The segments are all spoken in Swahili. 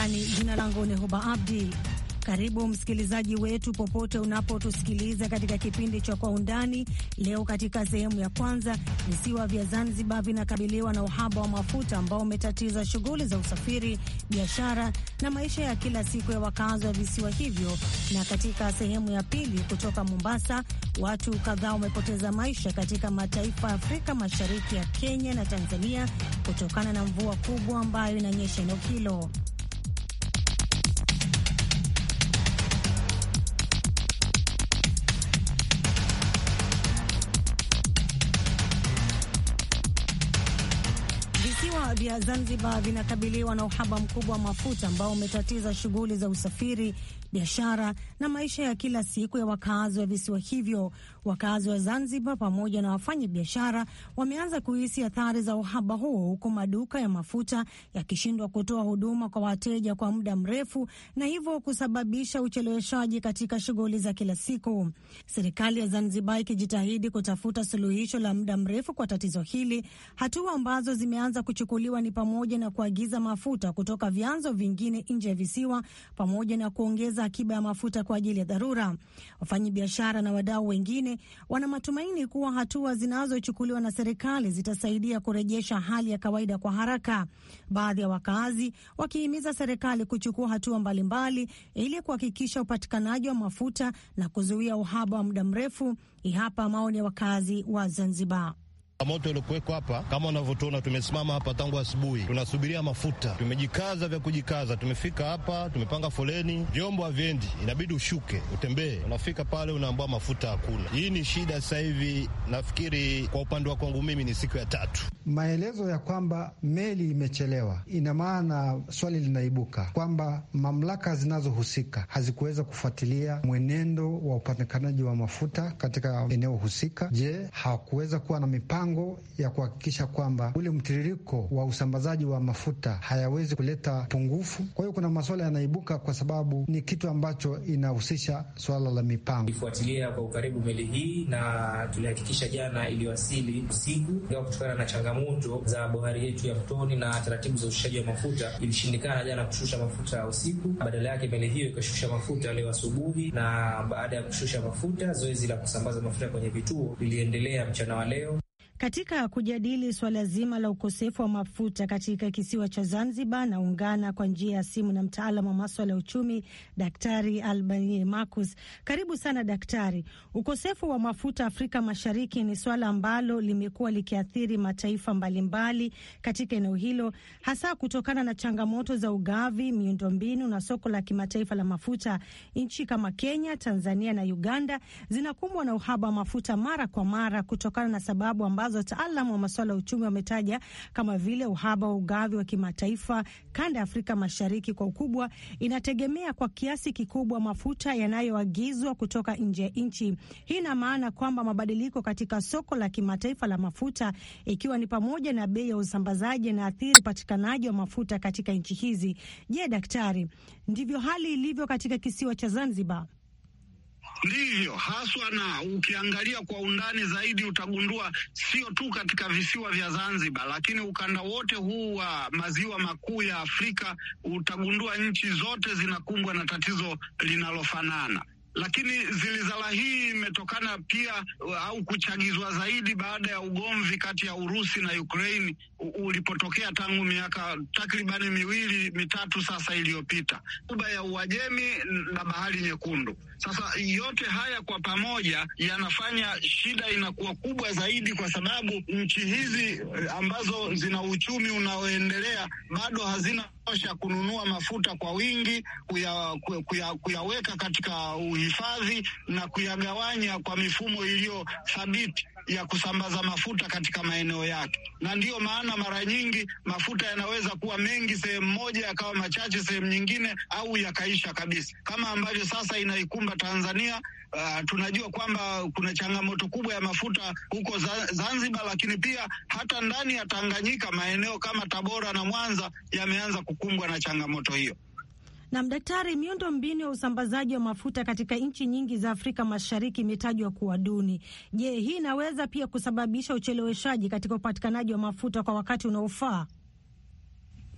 Undani. Jina langu ni Huba Abdi. Karibu msikilizaji wetu popote unapotusikiliza katika kipindi cha Kwa Undani. Leo katika sehemu ya kwanza, visiwa vya Zanzibar vinakabiliwa na uhaba wa mafuta ambao umetatiza shughuli za usafiri, biashara na maisha ya kila siku ya wakazi wa visiwa hivyo. Na katika sehemu ya pili, kutoka Mombasa, watu kadhaa wamepoteza maisha katika mataifa ya Afrika Mashariki ya Kenya na Tanzania kutokana na mvua kubwa ambayo inanyesha eneo hilo. Visiwa vya Zanzibar vinakabiliwa na uhaba mkubwa wa mafuta ambao umetatiza shughuli za usafiri, biashara na maisha ya kila siku ya wakazi wa visiwa hivyo. Wakazi wa Zanzibar pamoja na wafanya biashara wameanza kuhisi athari za uhaba huo, huku maduka ya mafuta yakishindwa kutoa huduma kwa wateja kwa muda mrefu na hivyo kusababisha ucheleweshaji katika shughuli za kila siku. Serikali ya Zanzibar ikijitahidi kutafuta suluhisho la muda mrefu kwa tatizo hili. Hatua ambazo zimeanza kuchukuliwa ni pamoja na kuagiza mafuta kutoka vyanzo vingine nje ya visiwa pamoja na kuongeza akiba ya mafuta kwa ajili ya dharura. Wafanyabiashara na wadau wengine wana matumaini kuwa hatua zinazochukuliwa na serikali zitasaidia kurejesha hali ya kawaida kwa haraka. Baadhi ya wakazi wakihimiza serikali kuchukua hatua mbalimbali ili kuhakikisha upatikanaji wa mafuta na kuzuia uhaba wa muda mrefu. Hapa maoni ya wakazi wa Zanzibar. Moto uliokuwekwa hapa, kama unavyotuona, tumesimama hapa tangu asubuhi tunasubiria mafuta. Tumejikaza vya kujikaza, tumefika hapa, tumepanga foleni, vyombo haviendi, inabidi ushuke utembee. Unafika pale unaambiwa mafuta hakuna. Hii ni shida sasa hivi. Nafikiri kwa upande wa kwangu mimi ni siku ya 3. Maelezo ya kwamba meli imechelewa, ina maana swali linaibuka kwamba mamlaka zinazohusika hazikuweza kufuatilia mwenendo wa upatikanaji wa mafuta katika eneo husika. Je, hawakuweza kuwa na mipango ya kuhakikisha kwamba ule mtiririko wa usambazaji wa mafuta hayawezi kuleta pungufu? Kwa hiyo kuna maswala yanaibuka kwa sababu ni kitu ambacho inahusisha swala la mipango. Ifuatilia kwa ukaribu meli hii na tulihakikisha jana iliwasili usiku, ingawa kutokana na changamoto za bohari yetu ya Mtoni na taratibu za ushushaji wa mafuta ilishindikana jana kushusha mafuta usiku. Badala yake meli hiyo ikashusha mafuta leo asubuhi, na baada ya kushusha mafuta, zoezi la kusambaza mafuta kwenye vituo liliendelea mchana wa leo. Katika kujadili swala zima la ukosefu wa mafuta katika kisiwa cha Zanzibar, na ungana kwa njia ya simu na mtaalamu wa masuala ya uchumi, Daktari Albani Marcus. Karibu sana daktari. Ukosefu wa mafuta Afrika Mashariki ni swala ambalo limekuwa likiathiri mataifa mbalimbali katika eneo hilo, hasa kutokana na changamoto za ugavi, miundombinu na soko la kimataifa la mafuta. Nchi kama Kenya, Tanzania na Uganda zinakumbwa na uhaba wa mafuta mara kwa mara kutokana na sababu ambazo wataalamu wa masuala ya uchumi wametaja, kama vile uhaba wa ugavi wa kimataifa. Kanda ya Afrika Mashariki kwa ukubwa inategemea kwa kiasi kikubwa mafuta yanayoagizwa kutoka nje ya nchi. Hii ina maana kwamba mabadiliko katika soko la kimataifa la mafuta, ikiwa ni pamoja na bei ya usambazaji, na athiri upatikanaji wa mafuta katika nchi hizi. Je, daktari, ndivyo hali ilivyo katika kisiwa cha Zanzibar? Ndivyo haswa, na ukiangalia kwa undani zaidi utagundua sio tu katika visiwa vya Zanzibar, lakini ukanda wote huu wa maziwa makuu ya Afrika utagundua nchi zote zinakumbwa na tatizo linalofanana. Lakini zilizala hii imetokana pia au kuchagizwa zaidi baada ya ugomvi kati ya Urusi na Ukraine ulipotokea tangu miaka takribani 2-3 sasa iliyopita, Ghuba ya Uajemi na Bahari Nyekundu. Sasa yote haya kwa pamoja yanafanya shida inakuwa kubwa zaidi, kwa sababu nchi hizi ambazo zina uchumi unaoendelea bado hazina tosha kununua mafuta kwa wingi, kuyaweka katika uhifadhi na kuyagawanya kwa mifumo iliyo thabiti ya kusambaza mafuta katika maeneo yake. Na ndiyo maana mara nyingi mafuta yanaweza kuwa mengi sehemu moja, yakawa machache sehemu nyingine, au yakaisha kabisa, kama ambavyo sasa inaikumba Tanzania. Tunajua kwamba kuna changamoto kubwa ya mafuta huko Zanzibar, lakini pia hata ndani ya Tanganyika maeneo kama Tabora na Mwanza yameanza kukumbwa na changamoto hiyo. Na daktari, miundo mbinu ya usambazaji wa mafuta katika nchi nyingi za Afrika Mashariki imetajwa kuwa duni. Je, hii inaweza pia kusababisha ucheleweshaji katika upatikanaji wa mafuta kwa wakati unaofaa?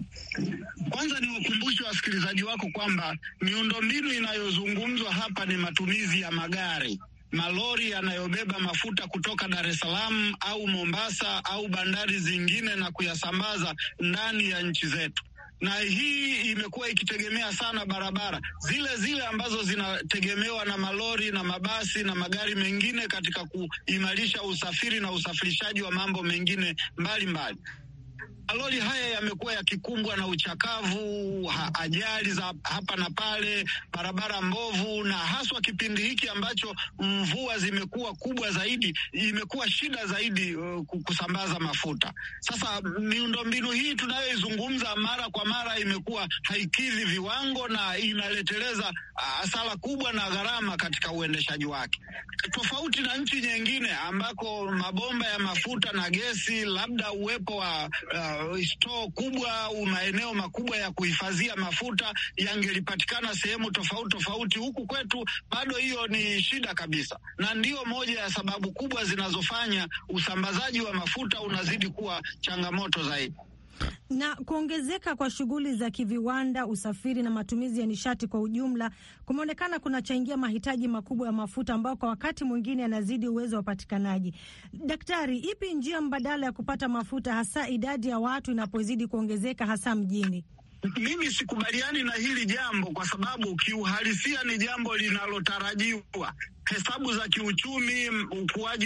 Kwanza niwakumbushe wasikilizaji wako kwamba miundombinu inayozungumzwa hapa ni matumizi ya magari, malori yanayobeba mafuta kutoka Dar es Salaam au Mombasa au bandari zingine na kuyasambaza ndani ya nchi zetu. Na hii imekuwa ikitegemea sana barabara zile ambazo zinategemewa na malori na mabasi na magari mengine katika kuimarisha usafiri na usafirishaji wa mambo mengine mbalimbali. Malori haya yamekuwa yakikumbwa na uchakavu, ajali za hapa na pale, barabara mbovu, na haswa kipindi hiki ambacho mvua zimekuwa kubwa zaidi, imekuwa shida zaidi kusambaza mafuta. Sasa miundombinu hii tunayoizungumza mara kwa mara imekuwa haikidhi viwango na inaleteleza hasara kubwa na gharama katika uendeshaji wake. Tofauti na nchi nyingine ambako mabomba ya mafuta na gesi, labda uwepo wa store kubwa au maeneo makubwa ya kuhifadhia mafuta yangelipatikana sehemu tofauti. Huku kwetu bado hiyo ni shida kabisa, na ndiyo moja ya sababu kubwa zinazofanya usambazaji wa mafuta unazidi kuwa changamoto zaidi. Na kuongezeka kwa shughuli za kiviwanda, usafiri na matumizi ya nishati kwa ujumla kumeonekana kunachangia mahitaji makubwa ya mafuta ambayo kwa wakati mwingine yanazidi uwezo wa upatikanaji. Daktari, ipi njia mbadala ya kupata mafuta, hasa idadi ya watu inapozidi kuongezeka hasa mjini? Mimi sikubaliani na hili jambo kwa sababu kiuhalisia ni jambo linalotarajiwa. Hesabu za kiuchumi, ukuaji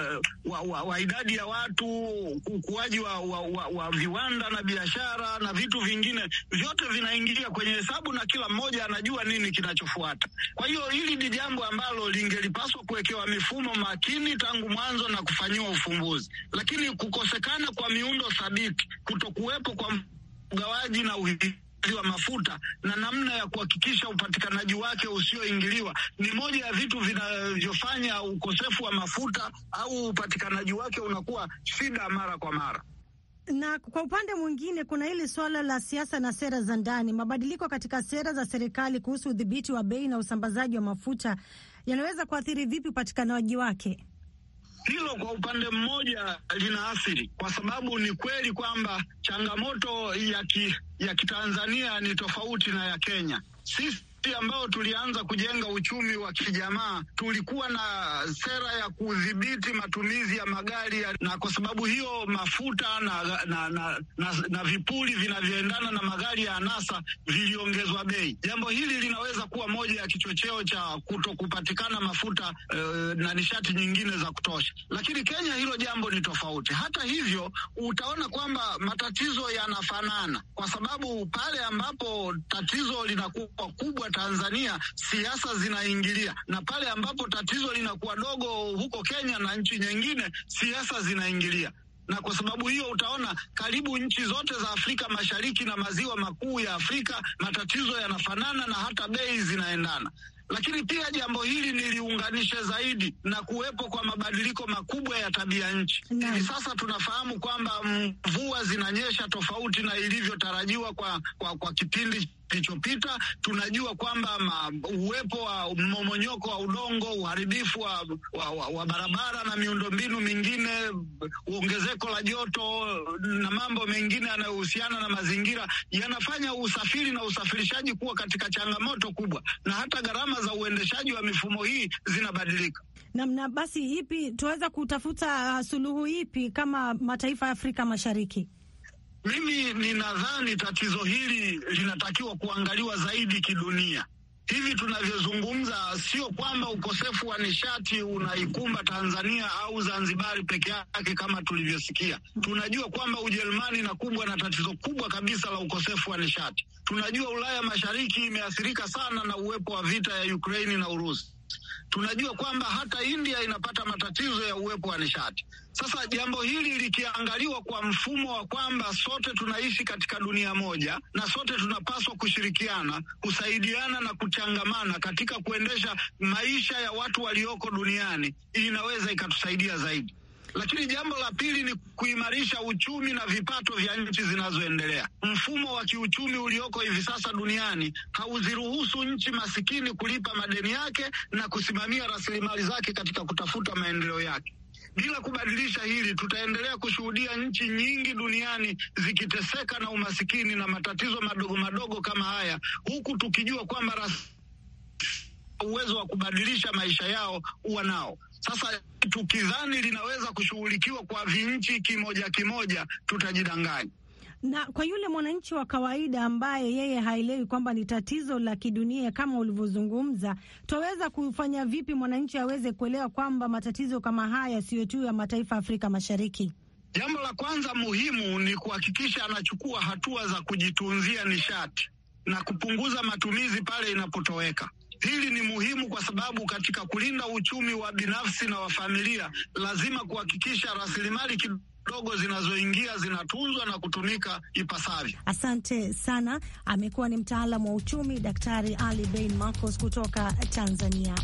wa idadi ya watu, ukuaji wa viwanda na biashara na vitu vingine vyote vinaingia kwenye hesabu na kila mmoja anajua nini kinachofuata. Kwa hiyo hili ni jambo ambalo lingelipaswa kuwekewa mifumo makini tangu mwanzo na kufanyiwa ufumbuzi. Lakini kukosekana kwa miundo thabiti, kutokuwepo kwa ugawaji na uhifadhi wa mafuta na namna ya kuhakikisha upatikanaji wake usioingiliwa ni moja ya vitu vinavyofanya ukosefu wa mafuta au upatikanaji wake unakuwa shida mara kwa mara. Na kwa upande mwingine kuna hili swala la siasa na sera za ndani. Mabadiliko katika sera za serikali kuhusu udhibiti wa bei na usambazaji wa mafuta yanaweza kuathiri vipi upatikanaji wake? Hilo kwa upande mmoja linaathiri, kwa sababu ni kweli kwamba changamoto ya kitanzania ni tofauti na ya Kenya. Sisi ambao tulianza kujenga uchumi wa kijamaa tulikuwa na sera ya kudhibiti matumizi ya magari na kwa sababu hiyo mafuta na vipuli vinavyoendana na magari ya anasa viliongezwa bei. Jambo hili linaweza kuwa moja ya kichocheo cha kutokupatikana mafuta na nishati nyingine za kutosha. Lakini Kenya hilo jambo ni tofauti. Hata hivyo utaona kwamba matatizo yanafanana, kwa sababu pale ambapo tatizo linakuwa kubwa Tanzania, siasa zinaingilia, na pale ambapo tatizo linakuwa dogo huko Kenya na nchi nyingine, siasa zinaingilia. Na kwa sababu hiyo utaona karibu nchi zote za Afrika Mashariki na maziwa makuu ya Afrika matatizo yanafanana na hata bei zinaendana. Lakini pia jambo hili niliunganishe zaidi na kuwepo kwa mabadiliko makubwa ya tabia nchi. Hivi sasa tunafahamu kwamba mvua zinanyesha tofauti na ilivyotarajiwa kwa kipindi kilichopita. Tunajua kwamba uwepo wa mmomonyoko wa udongo, uharibifu wa barabara na miundombinu mingine, ongezeko la joto na mambo mengine yanayohusiana na mazingira yanafanya usafiri na usafirishaji kuwa katika changamoto kubwa, na hata gharama za uendeshaji wa mifumo hii zinabadilika. Na basi ipi tuweza kutafuta suluhu ipi kama mataifa ya Afrika Mashariki? Mimi ninadhani tatizo hili linatakiwa kuangaliwa zaidi kidunia. Hivi tunavyozungumza, sio kwamba ukosefu wa nishati unaikumba Tanzania au Zanzibari peke yake kama tulivyosikia. Tunajua kwamba Ujerumani inakumbwa na tatizo kubwa kabisa la ukosefu wa nishati. Tunajua Ulaya Mashariki imeathirika sana na uwepo wa vita ya Ukraini na Urusi. Tunajua kwamba hata India inapata matatizo ya uwepo wa nishati. Sasa jambo hili likiangaliwa kwa mfumo wa kwamba sote tunaishi katika dunia moja na sote tunapaswa kushirikiana, kusaidiana na kuchangamana katika kuendesha maisha ya watu walioko duniani, inaweza ikatusaidia zaidi. Lakini jambo la pili ni kuimarisha uchumi na vipato vya nchi zinazoendelea. Mfumo wa kiuchumi ulioko hivi sasa duniani hauziruhusu nchi masikini kulipa madeni yake na kusimamia rasilimali zake katika kutafuta maendeleo yake. Bila kubadilisha hili, tutaendelea kushuhudia nchi nyingi duniani zikiteseka na umasikini na matatizo madogo madogo kama haya, huku tukijua kwamba uwezo wa kubadilisha maisha yao huwa nao. Sasa tukidhani linaweza kushughulikiwa kwa vinchi kimoja kimoja, tutajidanganya. Na kwa yule mwananchi wa kawaida ambaye yeye haelewi kwamba ni tatizo la kidunia kama ulivyozungumza, twaweza kufanya vipi mwananchi aweze kuelewa kwamba matatizo kama haya siyo tu ya mataifa Afrika Mashariki? Jambo la kwanza muhimu ni kuhakikisha anachukua hatua za kujitunzia nishati na kupunguza matumizi pale inapotoweka. Hili ni muhimu kwa sababu katika kulinda uchumi wa binafsi na wa familia, lazima kuhakikisha rasilimali kidogo zinazoingia zinatunzwa na kutumika ipasavyo. Asante sana. Amekuwa ni mtaalamu wa uchumi Daktari Ali Bein Marcos kutoka Tanzania.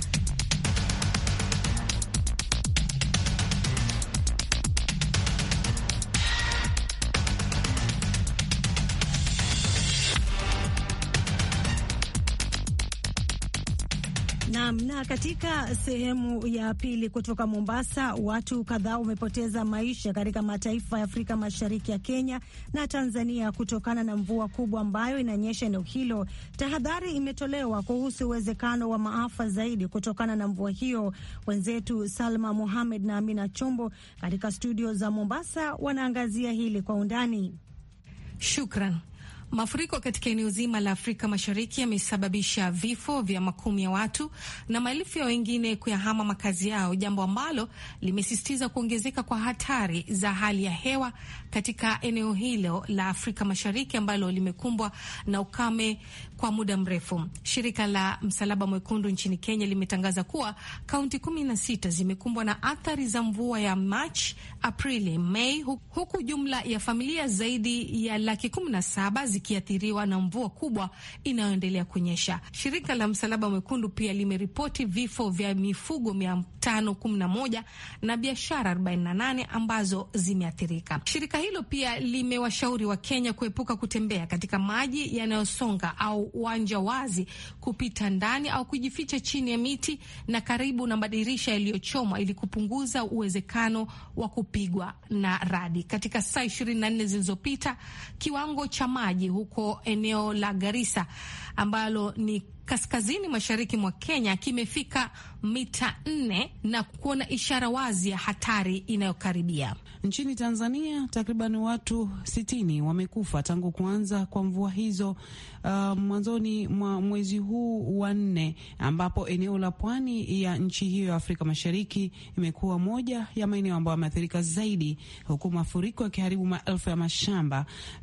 Na katika sehemu ya pili kutoka Mombasa, watu kadhaa wamepoteza maisha katika mataifa ya Afrika Mashariki ya Kenya na Tanzania kutokana na mvua kubwa ambayo inanyesha eneo hilo. Tahadhari imetolewa kuhusu uwezekano wa maafa zaidi kutokana na mvua hiyo. Wenzetu Salma Mohamed na Amina Chombo katika studio za Mombasa wanaangazia hili kwa undani. Shukran. Mafuriko katika eneo zima la Afrika Mashariki yamesababisha vifo vya makumi ya watu na maelfu ya wengine kuyahama makazi yao, jambo ambalo limesisitiza kuongezeka kwa hatari za hali ya hewa katika eneo hilo la Afrika Mashariki ambalo limekumbwa na ukame kwa muda mrefu. Shirika la Msalaba Mwekundu nchini Kenya limetangaza kuwa kaunti 16 zimekumbwa na athari za mvua ya Machi, Aprili, Mei, huku jumla ya familia zaidi ya 17,000 zikiathiriwa na mvua kubwa inayoendelea kunyesha. Shirika la Msalaba Mwekundu pia limeripoti vifo vya mifugo 511 na biashara 48 ambazo zimeathirika. Shirika hilo pia limewashauri wa Kenya kuepuka kutembea katika maji yanayosonga au uwanja wazi, kupita ndani au kujificha chini ya miti na karibu na madirisha yaliyochomwa ili kupunguza uwezekano wa kupigwa na radi. Katika saa 24 zilizopita, kiwango cha maji huko eneo la Garissa ambalo ni kaskazini mashariki mwa Kenya kimefika mita 4 na kuona ishara wazi ya hatari inayokaribia. Nchini Tanzania, takriban watu 60 wamekufa tangu kuanza kwa mvua hizo mwanzoni mwa mwezi huu wa 4, ambapo eneo la pwani ya nchi hiyo ya Afrika Mashariki imekuwa moja ya maeneo ambayo yameathirika zaidi, huku mafuriko yakiharibu maelfu ya mashamba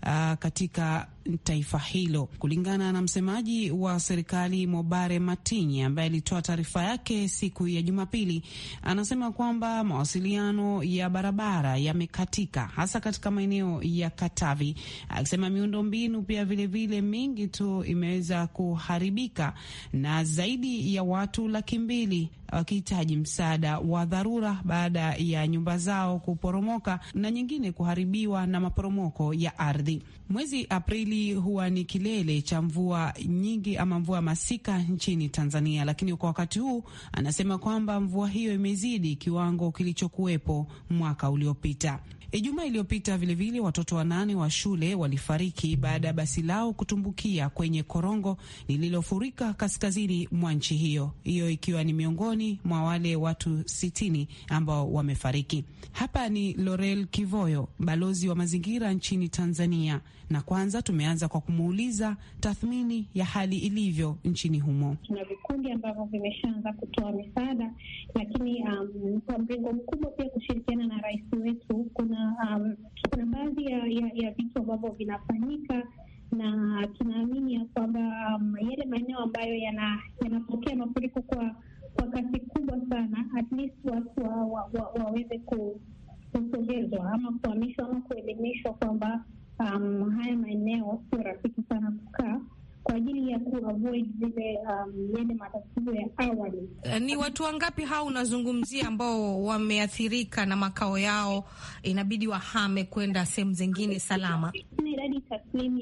katika taifa hilo. Kulingana na msemaji wa serikali Mobare Matinyi ambaye alitoa taarifa yake siku ya Jumapili, anasema kwamba mawasiliano ya barabara yamekatika hasa katika maeneo ya Katavi, akisema miundombinu pia vile mingi tu imeweza kuharibika na zaidi ya watu 200,000 wakihitaji msaada wa dharura baada ya nyumba zao kuporomoka na nyingine kuharibiwa na maporomoko ya ardhi. Mwezi Aprili huwa ni kilele cha mvua nyingi ama mvua masika nchini Tanzania, lakini kwa wakati huu anasema kwamba mvua hiyo imezidi kiwango kilichokuwepo mwaka uliopita. Ijumaa iliyopita vilevile watoto 8 wa shule walifariki baada ya basi lao kutumbukia kwenye korongo lililofurika kaskazini mwa nchi hiyo, ikiwa ni miongoni mwa wale watu 60 ambao wamefariki. Hapa ni Laurel Kivoyo, balozi wa mazingira nchini Tanzania, na kwanza tumeanza kwa kumuuliza tathmini ya hali ilivyo nchini humo. Tuna vikundi ambavyo vimeshaanza kutoa misaada, lakini kwa mrengo mkubwa pia kushirikiana na rais wetu, kuna baadhi ya vitu ambavyo vinafanyika, na tunaamini ya kwamba yale maeneo ambayo yanapokea mafuriko kwa kasi kubwa sana, at least watu waweze kusogezwa ama kuhamishwa ama kuelimishwa kwamba haya maeneo sio rafiki sana kukaa, kwa ajili ya kuavoid zile yale matatizo ya awali. Ni watu wangapi hao unazungumzia ambao wameathirika na makao yao inabidi wahame kwenda sehemu zingine salama? Ni idadi idadi taslimu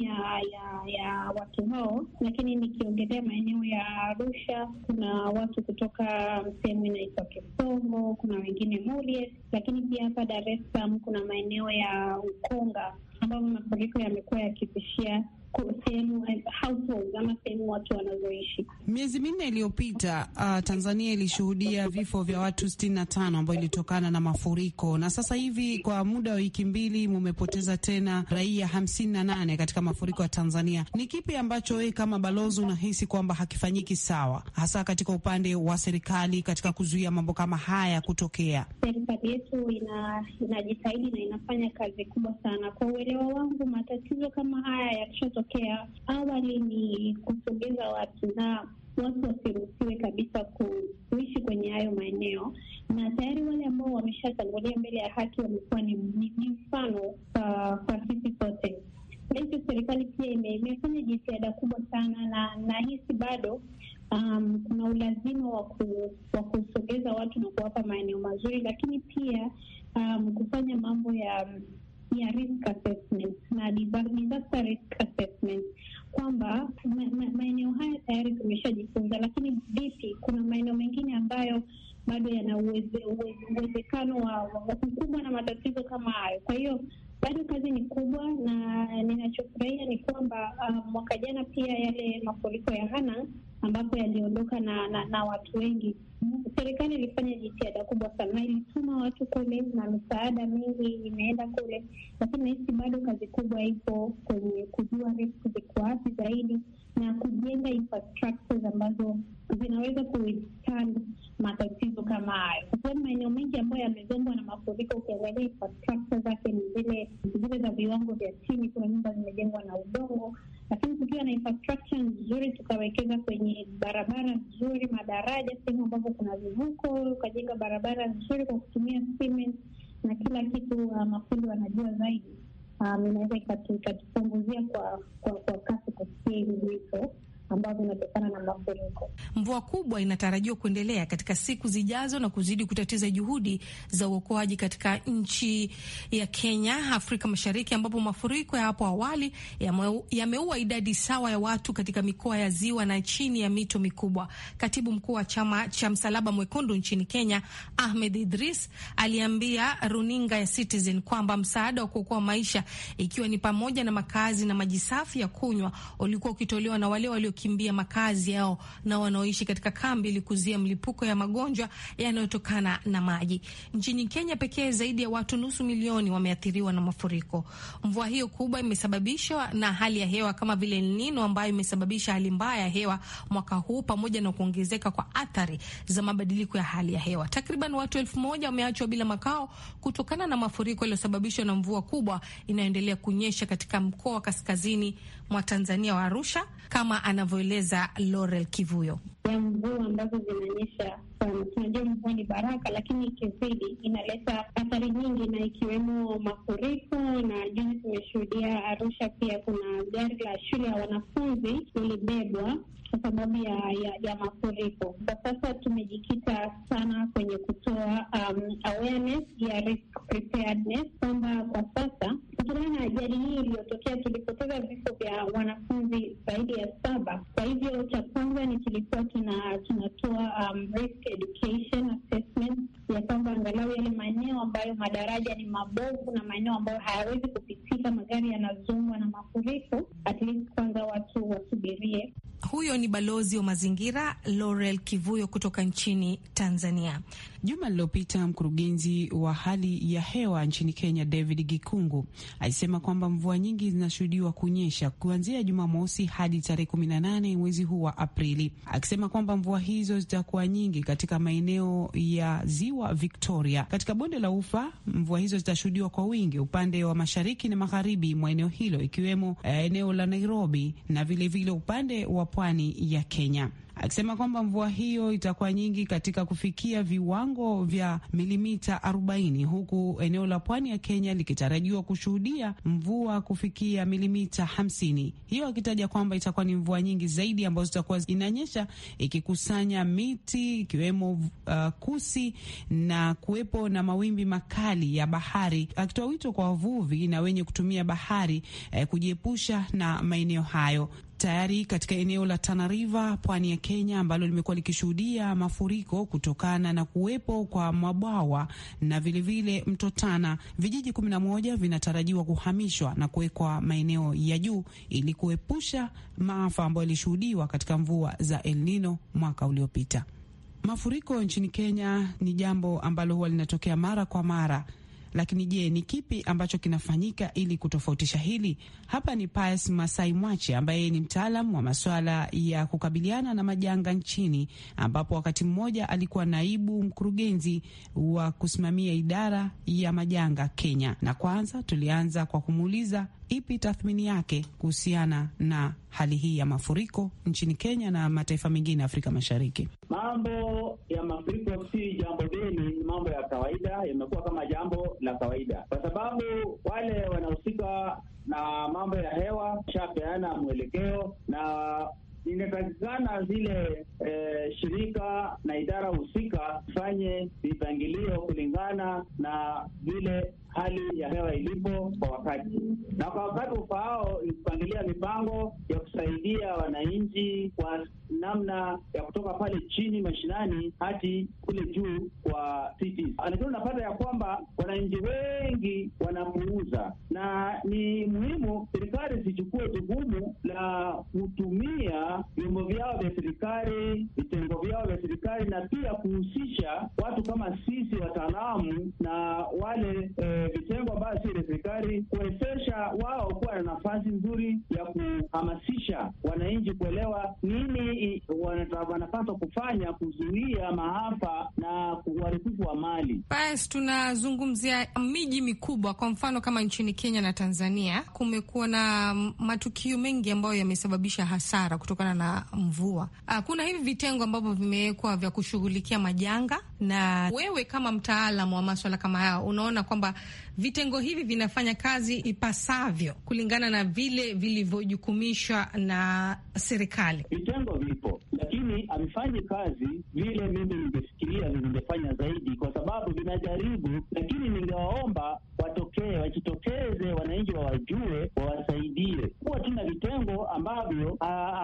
ya watu hao, lakini nikiongelea maeneo ya Arusha, kuna watu kutoka sehemu inaitwa Kisongo, kuna wengine Murie, lakini pia hapa Dar es Salaam kuna maeneo ya Ukonga ambapo mafuriko yamekuwa yakitishia sehemu households ama sehemu watu wanazoishi. Miezi minne iliyopita Tanzania ilishuhudia vifo vya watu 65 ambao ilitokana na mafuriko, na sasa hivi kwa muda wa wiki mbili mumepoteza tena raia 58 katika mafuriko ya Tanzania. Ni kipi ambacho wewe kama balozi unahisi kwamba hakifanyiki sawa, hasa katika upande wa serikali katika kuzuia mambo kama haya kutokea? Serikali yetu inajitahidi na inafanya kazi kubwa sana. Kwa uelewa wangu, matatizo kama haya yakishatokea awali ni kusogeza watu na watu wasiruhusiwe kabisa kuishi kwenye hayo maeneo, na tayari wale ambao wameshatangulia mbele ya haki wamekuwa ni mfano kwa sisi sote. Kwa hivyo serikali pia imefanya jitihada kubwa sana, na nahisi bado kuna ulazima wa kusogeza watu na kuwapa maeneo mazuri, lakini pia kufanya mambo ya risk assessment na disaster risk assessment, kwamba maeneo haya tayari tumeshajifunza, lakini vipi kuna maeneo mengine ambayo bado yana uwezekano wa kukumbwa na matatizo kama hayo. Kwa hiyo bado kazi ni kubwa, na ninachofurahia ni kwamba mwaka jana pia yale mafuriko ya Hanang ambapo yaliondoka na watu wengi, serikali ilifanya jitihada kubwa sana, ilituma watu kule na misaada mingi imeenda kule, lakini nahisi bado kazi kubwa ipo kwenye kujua risk ziko wapi zaidi na kujenga infrastructures ambazo zinaweza kuwithstand matatizo kama hayo, kwa sababu maeneo mengi ambayo yamezongwa na mafuriko, ukiangalia infrastructure zake ni zile za viwango vya chini. Kuna nyumba zimejengwa na udongo, lakini tukiwa na infrastructure nzuri, tukawekeza kwenye barabara nzuri, madaraja, sehemu ambapo kuna vivuko, ukajenga barabara nzuri kwa kutumia cement na kila kitu, mafundi wanajua zaidi, inaweza ikatupunguzia kwa kasi kusikia hivi vifo ambavyo vinatokana na mafuriko. Mvua kubwa inatarajiwa kuendelea katika siku zijazo na kuzidi kutatiza juhudi za uokoaji katika nchi ya Kenya, Afrika Mashariki, ambapo mafuriko ya hapo awali yameua idadi sawa ya watu katika mikoa ya ziwa na chini ya mito mikubwa. Katibu mkuu wa chama cha Msalaba Mwekundu nchini Kenya, Ahmed Idris, aliambia runinga ya Citizen kwamba msaada wa kuokoa maisha, ikiwa ni pamoja na makazi na maji safi ya kunywa, ulikuwa ukitolewa na wale waliokimbia makazi yao na wanaoishi katika kambi ili kuzuia mlipuko ya magonjwa yanayotokana na maji. Nchini Kenya pekee zaidi ya watu 500,000 wameathiriwa na mafuriko. Mvua hiyo kubwa imesababishwa na hali ya hewa kama vile El Nino ambayo imesababisha hali mbaya ya hewa mwaka huu pamoja na kuongezeka kwa athari za mabadiliko ya hali ya hewa. Takriban watu 1,000 wameachwa bila makao kutokana na mafuriko yaliyosababishwa na mvua kubwa inayoendelea kunyesha katika mkoa wa kaskazini mwa Tanzania wa Arusha, kama anavyoeleza Laurel Kivuyo. Ya mvua ambazo zinanyesha sana. Tunajua mvua ni baraka, lakini ikizidi inaleta athari nyingi, na ikiwemo mafuriko. Na juzi tumeshuhudia Arusha pia kuna gari la shule ya wanafunzi lilibebwa kwa sababu ya mafuriko. Kwa sasa tumejikita sana kwenye kutoa awareness ya risk preparedness, kwamba kwa sasa kutokana na ajali hii iliyotokea tulipoteza vifo vya wanafunzi zaidi ya 7. Kwa hivyo cha kwanza ni tulikuwa tunatoa risk education assessment ya kwamba angalau yale maeneo ambayo madaraja ni mabovu na maeneo ambayo hayawezi kupitika, magari yanazongwa na mafuriko, at least kwanza watu wasubirie. Huyo ni balozi wa mazingira Laurel Kivuyo kutoka nchini Tanzania. Juma lililopita mkurugenzi wa hali ya hewa nchini Kenya David Gikungu alisema kwamba mvua nyingi zinashuhudiwa kunyesha kuanzia Jumamosi hadi tarehe 18 mwezi huu wa Aprili, akisema kwamba mvua hizo zitakuwa nyingi katika maeneo ya ziwa Victoria. Katika bonde la Ufa, mvua hizo zitashuhudiwa kwa wingi upande wa mashariki na magharibi mwa eneo hilo, ikiwemo eneo la Nairobi na vilevile upande wa pwani ya Kenya. akisema kwamba mvua hiyo itakuwa nyingi katika kufikia viwango vya milimita 40, huku eneo la pwani ya Kenya likitarajiwa kushuhudia mvua kufikia milimita 50. Hiyo akitaja kwamba itakuwa ni mvua nyingi zaidi ambazo zitakuwa inanyesha ikikusanya miti ikiwemo kusi na kuwepo na mawimbi makali ya bahari, akitoa wito kwa wavuvi na wenye kutumia bahari kujiepusha na maeneo hayo. Tayari katika eneo la Tana River, pwani ya Kenya, ambalo limekuwa likishuhudia mafuriko kutokana na kuwepo kwa mabwawa na vilevile mto Tana, vijiji 11 vinatarajiwa kuhamishwa na kuwekwa maeneo ya juu ili kuepusha maafa ambayo yalishuhudiwa katika mvua za El Nino mwaka uliopita. Mafuriko nchini Kenya ni jambo ambalo huwa linatokea mara kwa mara. Lakini je, ni kipi ambacho kinafanyika ili kutofautisha hili? Hapa ni Pius Masai Mwache ambaye ni mtaalam wa masuala ya kukabiliana na majanga nchini, ambapo wakati mmoja alikuwa naibu mkurugenzi wa kusimamia idara ya majanga Kenya. Na kwanza tulianza kwa kumuuliza ipi tathmini yake kuhusiana na hali hii ya mafuriko nchini Kenya na mataifa mengine Afrika Mashariki. Mambo ya mafuriko si jambo geni, ni mambo ya kawaida, yamekuwa kama jambo la kawaida, kwa sababu wale wanahusika na mambo ya hewa shapeana mwelekeo, na inatakikana zile shirika na idara husika fanye vipangilio kulingana na vile hali ya hewa ilipo kwa wakati, na kwa wakati ufaao ni kupangilia mipango ya kusaidia wananchi kwa namna ya kutoka pale chini mashinani hadi kule juu kwa cities. Lakini unapata ya kwamba wananchi wengi wanapuuza, na ni muhimu serikali zichukue jukumu la kutumia vyombo vyao vya serikali, vitengo vyao vya serikali, na pia kuhusisha watu kama sisi wataalamu na wale vitengo ambavyo si serikali, kuwezesha wao kuwa na nafasi nzuri ya kuhamasisha wananchi kuelewa nini wanapaswa kufanya kuzuia maafa na uharibifu wa mali. Basi tunazungumzia miji mikubwa, kwa mfano kama nchini Kenya na Tanzania, kumekuwa na matukio mengi ambayo yamesababisha hasara kutokana na mvua. Kuna hivi vitengo ambavyo vimewekwa vya kushughulikia majanga, na wewe kama mtaalamu wa masuala kama haya unaona kwamba vitengo hivi vinafanya kazi ipasavyo kulingana na vile vilivyojukumishwa na serikali? Vitengo vipo, lakini havifanyi kazi vile mimi ningefikiria vingefanya zaidi, kwa sababu vinajaribu, lakini ningewaomba wajitokeze, wananchi wawajue, wawasaidie. Kuwa tuna vitengo ambavyo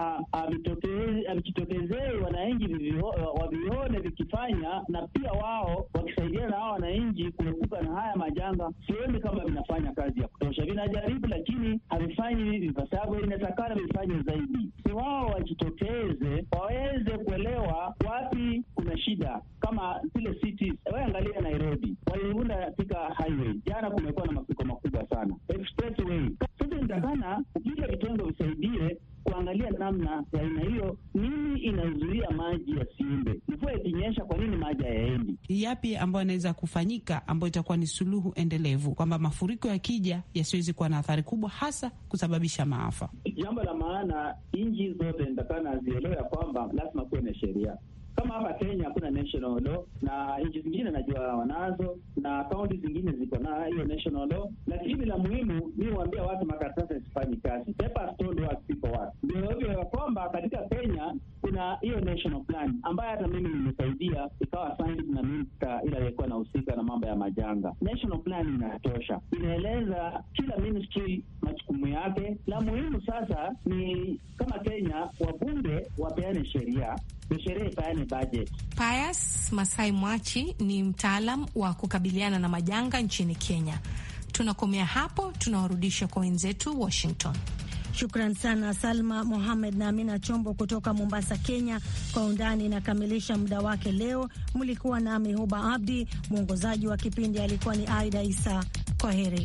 havijitokezei wananchi wavione vikifanya, na pia wao wakisaidiana na hao wananchi kuepuka na haya majanga, sioni kama vinafanya kazi ya kutosha. Vinajaribu, lakini havifanyi vipasavyo. Inatakana vifanye zaidi. Si wao wajitokeze, waweze kuelewa wapi kuna shida, kama zile cities. Wewe angalia Nairobi, waliunda katika highway, jana kumekuwa na mafuriko makubwa sana, expressway. Sasa inatakana vile vitendo visaidie kuangalia namna ya aina hiyo, nini inazuia maji yasiende. Mvua ikinyesha, kwa nini maji hayaendi? Yapi ambayo yanaweza kufanyika ambayo itakuwa ni suluhu endelevu, kwamba mafuriko yakija yasiwezi kuwa na athari kubwa, hasa kusababisha maafa? Jambo la maana, nchi zote inatakana zielewe kwamba lazima kuwe na sheria. Kama hapa Kenya hakuna national law, na nchi zingine najua wanazo, na kaunti zingine ziko na hiyo national law, lakini la muhimu ni kuambia watu makaratasi yasifanyi kazi. Papers don't work, people work. Ndio hivyo kwamba katika Kenya kuna hiyo national plan ambayo hata mimi nimesaidia ikawa signed na minister ile aliyekuwa anahusika na mambo ya majanga. National plan inatosha, inaeleza kila ministry majukumu yake. La muhimu sasa ni kama Kenya wabunge wapeane sheria, sheria ipeane budget. Pius Masai Mwachi ni mtaalam wa kukabiliana na majanga nchini Kenya. Tunakomea hapo, tunawarudisha kwa wenzetu Washington. Shukran sana Salma Mohamed na Amina Chombo kutoka Mombasa, Kenya. Kwa undani inakamilisha muda wake leo. Mlikuwa nami Huba Abdi, mwongozaji wa kipindi alikuwa ni Aida Isa. Kwa heri.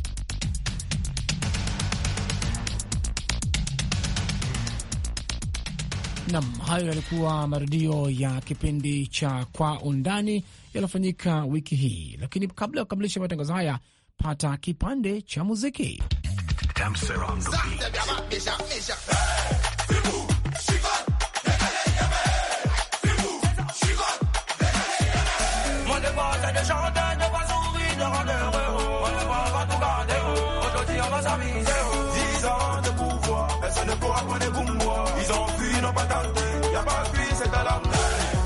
Nam, hayo yalikuwa marudio ya kipindi cha Kwa Undani yaliyofanyika wiki hii, lakini kabla ya kukamilisha matangazo haya, pata kipande cha muziki. aviser. 10 ans de pouvoir, personne ne pourra prendre pour moi. Ils ont fui, n'ont pas tenté, y'a pas de pluie, c'est à l'âme.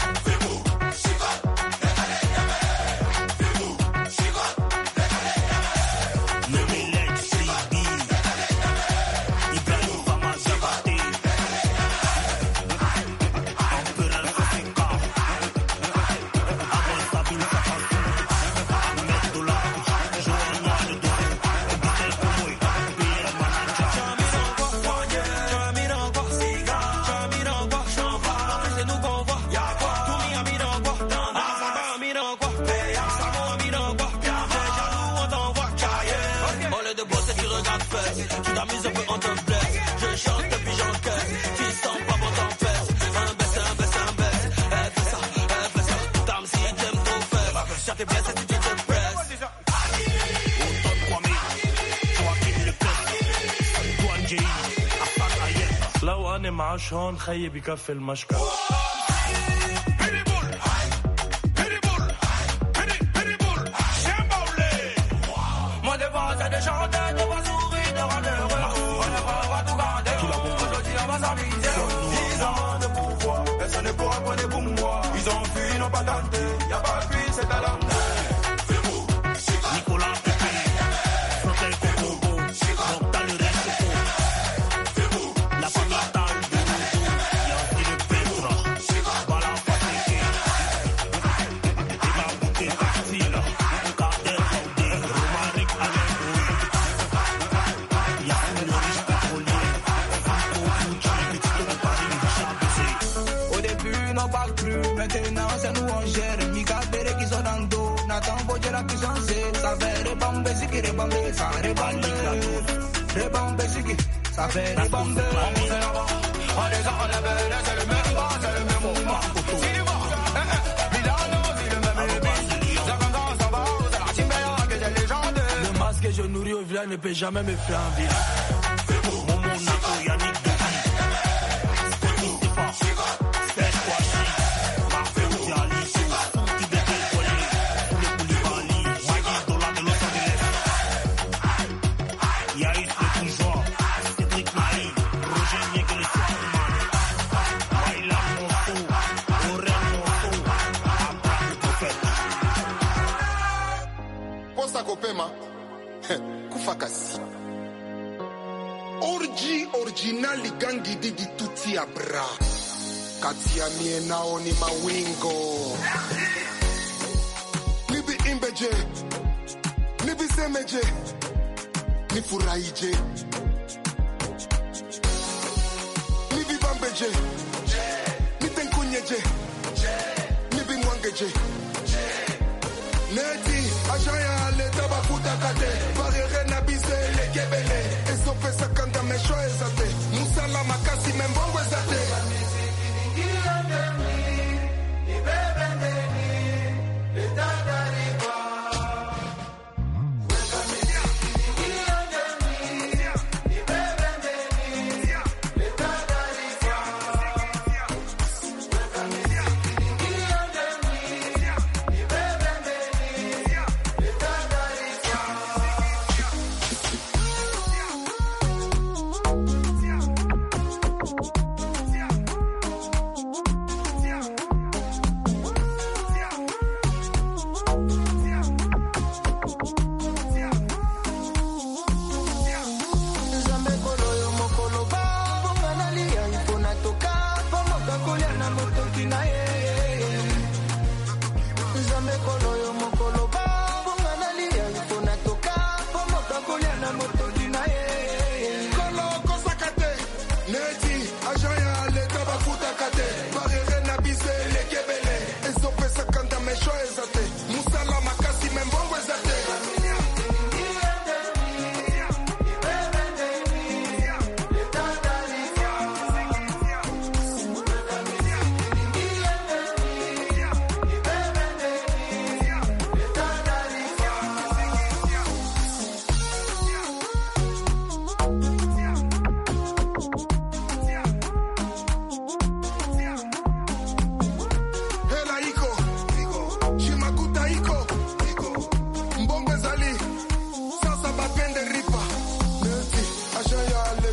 لو أنا معاش هون خيي بكفي المشكل Ça fait des bombes. On les enlève, c'est le même bras, c'est le même mouvement. Milano, c'est le même ébis. Zakanga, ça va, c'est la Chimbaya, que j'ai légende. Le masque que je nourris au village ne peut jamais me faire envie. Momo, Nato, Yannick, Devi. Scotty, Stéphane. Serge, Kouachi. Marfeu, Diali, Fouti, Bébé, Kolé. Foulé, Koulibaly. Magui, Dola de Los Angeles. Yaïs, le toujours. Kopema kufakasi orji original gangi di tuti abra kati ya mie nao ni mawingo nibi imbeje nibi semeje nifurahije nibi bambeje nitenkunyeje nibi mwangeje Neti, Ajaya, leta bakuta kate Barere na bise, le kebele Esope sakanda mesho ezate Musala makasi membongo ezate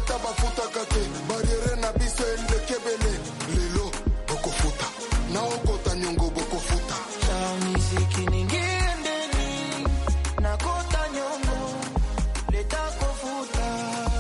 leta bakuta